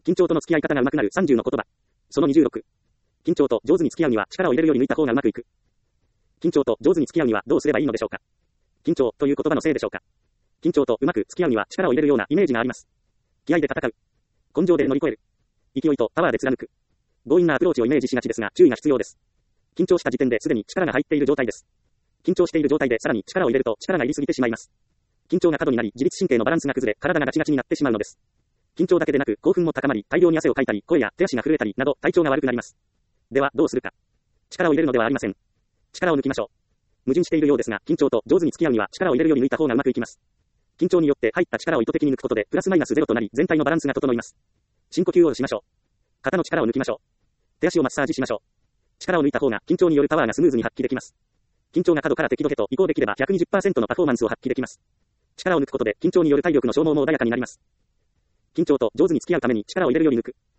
緊張との付き合い方が上手くなる30の言葉。その26。緊張と上手に付き合うには力を入れるより抜いた方がうまくいく。緊張と上手に付き合うにはどうすればいいのでしょうか。緊張という言葉のせいでしょうか。緊張とうまく付き合うには力を入れるようなイメージがあります。気合で戦う。根性で乗り越える。勢いとパワーで貫く。強引なアプローチをイメージしがちですが注意が必要です。緊張した時点ですでに力が入っている状態です。緊張している状態でさらに力を入れると力が入りすぎてしまいます。緊張が過度になり自律神経のバランスが崩れ体がガチガチになってしまうのです。緊張だけでなく興奮も高まり大量に汗をかいたり声や手足が震えたりなど体調が悪くなります。ではどうするか。力を入れるのではありません。力を抜きましょう。矛盾しているようですが緊張と上手に付き合うには力を入れるより抜いた方がうまくいきます。緊張によって入った力を意図的に抜くことでプラスマイナスゼロとなり全体のバランスが整います。深呼吸をしましょう。肩の力を抜きましょう。手足をマッサージしましょう。力を抜いた方が緊張によるパワーがスムーズに発揮できます。緊張が角から適度へと移行できれば 120% のパフォーマンスを発揮できます。力を抜くことで緊張による体力の消耗も穏やかになります。緊張と上手に付き合うために力を入れるより抜く。